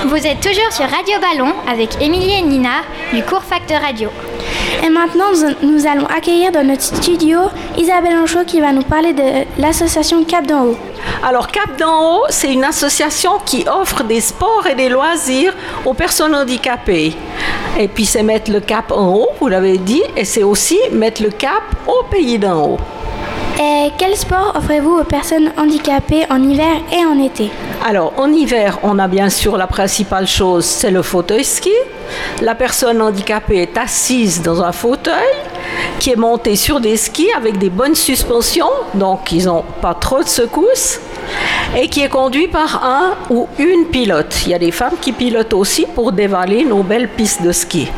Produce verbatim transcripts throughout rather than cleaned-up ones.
Vous êtes toujours sur Radio Ballon avec Émilie et Nina du cours Facteur Radio. Et maintenant, nous allons accueillir dans notre studio Isabelle Anchaud qui va nous parler de l'association Cap d'en haut. Alors Cap d'en haut, c'est une association qui offre des sports et des loisirs aux personnes handicapées. Et puis c'est mettre le cap en haut, vous l'avez dit, et c'est aussi mettre le cap au pays d'en haut. Et quel sport offrez-vous aux personnes handicapées en hiver et en été? Alors, en hiver, on a bien sûr la principale chose, c'est le fauteuil ski. La personne handicapée est assise dans un fauteuil qui est monté sur des skis avec des bonnes suspensions, donc ils n'ont pas trop de secousses, et qui est conduit par un ou une pilote. Il y a des femmes qui pilotent aussi pour dévaler nos belles pistes de ski.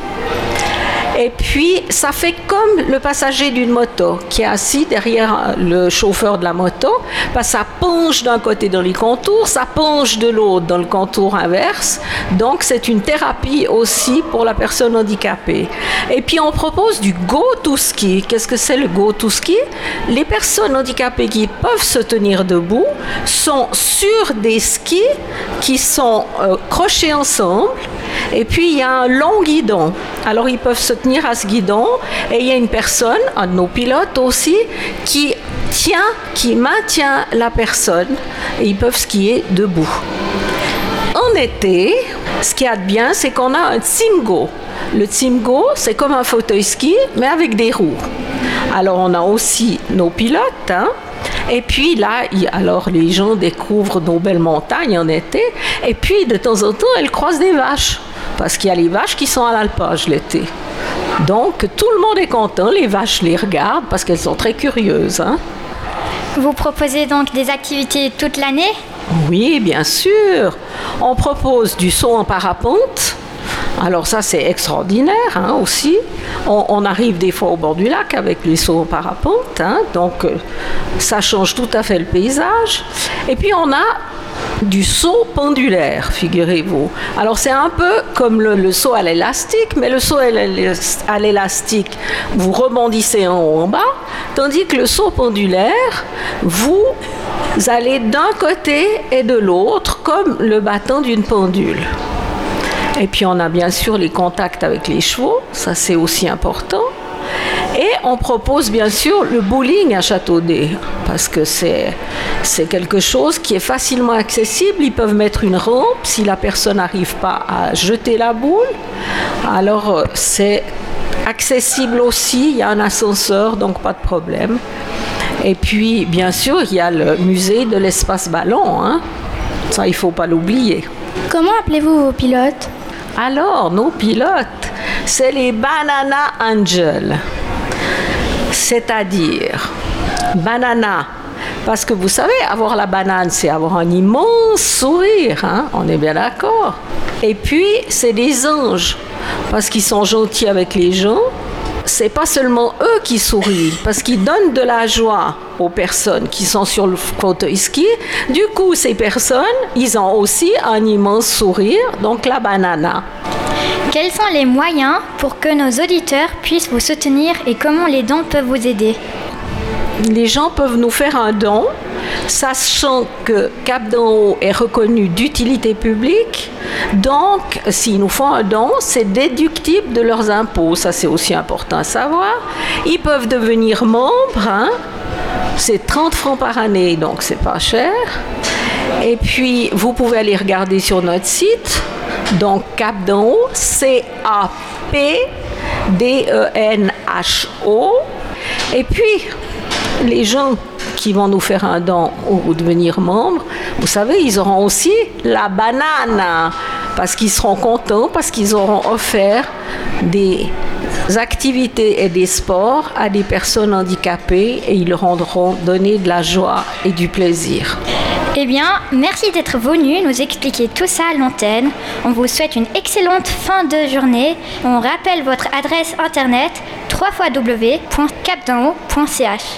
Et puis, ça fait comme le passager d'une moto qui est assis derrière le chauffeur de la moto, parce que ça penche d'un côté dans les contours, ça penche de l'autre dans le contour inverse. Donc, c'est une thérapie aussi pour la personne handicapée. Et puis, on propose du go-to-ski. Qu'est-ce que c'est le go-to-ski? Les personnes handicapées qui peuvent se tenir debout sont sur des skis qui sont euh, crochés ensemble. Et puis, il y a un long guidon. Alors, ils peuvent se tenir à ce guidon. Et il y a une personne, un de nos pilotes aussi, qui tient, qui maintient la personne. Et ils peuvent skier debout. En été, ce qu'il y a de bien, c'est qu'on a un Tsimgo. Le Tsimgo, c'est comme un fauteuil ski, mais avec des roues. Alors, on a aussi nos pilotes, hein. Et puis là, alors les gens découvrent nos belles montagnes en été. Et puis, de temps en temps, elles croisent des vaches. Parce qu'il y a les vaches qui sont à l'alpage l'été. Donc, tout le monde est content. Les vaches les regardent parce qu'elles sont très curieuses, hein. Vous proposez donc des activités toute l'année? Oui, bien sûr. On propose du saut en parapente. Alors ça, c'est extraordinaire, hein, aussi. On, on arrive des fois au bord du lac avec les sauts en parapente, hein, donc euh, ça change tout à fait le paysage. Et puis on a du saut pendulaire, figurez-vous. Alors c'est un peu comme le, le saut à l'élastique, mais le saut à l'élastique, vous rebondissez en haut en bas, tandis que le saut pendulaire, vous allez d'un côté et de l'autre comme le battant d'une pendule. Et puis on a bien sûr les contacts avec les chevaux, ça c'est aussi important. Et on propose bien sûr le bowling à Châteaudet, parce que c'est, c'est quelque chose qui est facilement accessible. Ils peuvent mettre une rampe si la personne n'arrive pas à jeter la boule. Alors c'est accessible aussi, il y a un ascenseur, donc pas de problème. Et puis bien sûr il y a le musée de l'espace ballon, hein. Ça il ne faut pas l'oublier. Comment appelez-vous vos pilotes? Alors, nos pilotes, c'est les Banana Angels. C'est-à-dire, banana, parce que vous savez, avoir la banane, c'est avoir un immense sourire, hein? On est bien d'accord. Et puis, c'est des anges, parce qu'ils sont gentils avec les gens. C'est pas seulement eux qui sourient, parce qu'ils donnent de la joie aux personnes qui sont sur le fauteuil ski. Du coup, ces personnes, ils ont aussi un immense sourire, donc la banana. Quels sont les moyens pour que nos auditeurs puissent vous soutenir et comment les dons peuvent vous aider? Les gens peuvent nous faire un don, sachant que Cap d'en haut est reconnu d'utilité publique. Donc, s'ils nous font un don, c'est déductible de leurs impôts. Ça, c'est aussi important à savoir. Ils peuvent devenir membres, hein. C'est trente francs par année, donc c'est pas cher. Et puis, vous pouvez aller regarder sur notre site. Donc, Cap d'en haut, C A P D E N H O. Et puis, les gens qui vont nous faire un don ou devenir membres, vous savez, ils auront aussi la banane, parce qu'ils seront contents, parce qu'ils auront offert des activités et des sports à des personnes handicapées et ils leur auront donné de la joie et du plaisir. Eh bien, merci d'être venu nous expliquer tout ça à l'antenne. On vous souhaite une excellente fin de journée. On rappelle votre adresse internet w w w point cap d'en haut point c h.